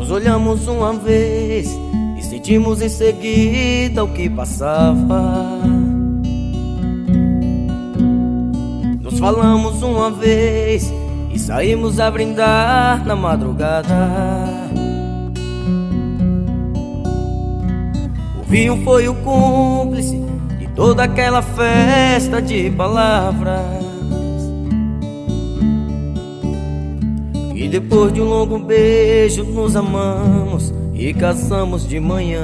Nos olhamos uma vez e sentimos em seguida o que passava. Nos falamos uma vez e saímos a brindar na madrugada. O vinho foi o cúmplice de toda aquela festa de palavras. E depois de um longo beijo nos amamos e casamos de manhã.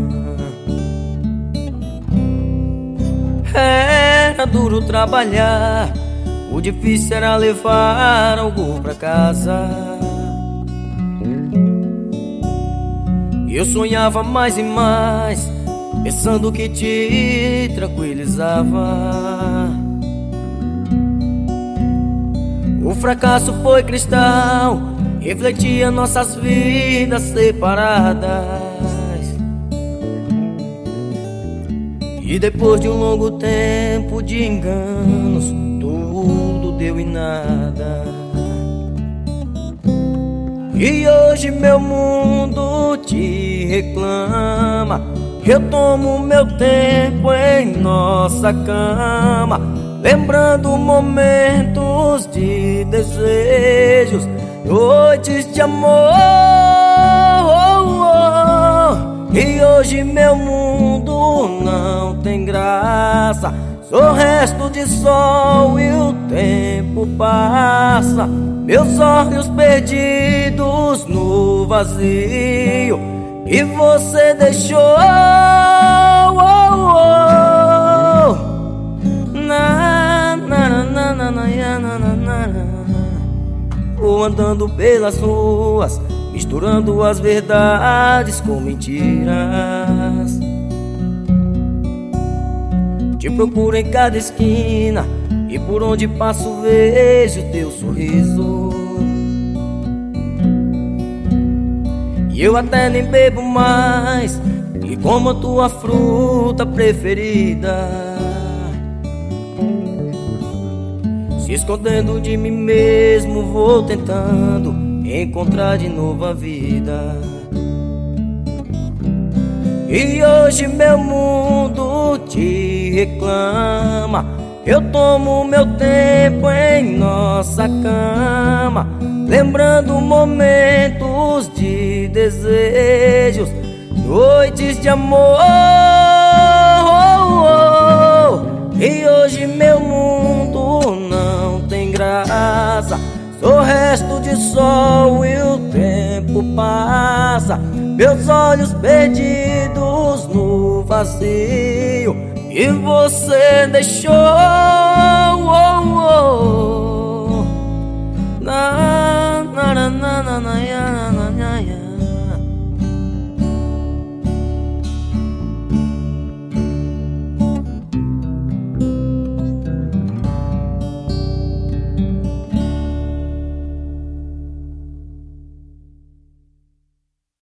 Era duro trabalhar, o difícil era levar algo pra casa. Eu sonhava mais e mais, pensando que te tranquilizava. O fracasso foi cristal, refletia nossas vidas separadas. E depois de um longo tempo de enganos, tudo deu em nada. E hoje meu mundo te reclama. Eu tomo meu tempo em nossa cama, lembrando momentos de desejos, noites de amor. E hoje meu mundo não tem graça, sou resto de sol e o tempo passa. Meus olhos perdidos no vazio e você deixou. Vou andando pelas ruas, misturando as verdades com mentiras. Te procuro em cada esquina e por onde passo vejo teu sorriso. E eu até nem bebo mais e como a tua fruta preferida. Se escondendo de mim mesmo vou tentando encontrar de novo a vida. E hoje meu mundo te reclama. Eu tomo meu tempo em nossa cama, lembrando momentos de desejos, noites de amor. E hoje meu mundo não tem graça, sou resto de sol e o tempo passa. Meus olhos perdidos no vazio e você deixou. Na na na na na na na.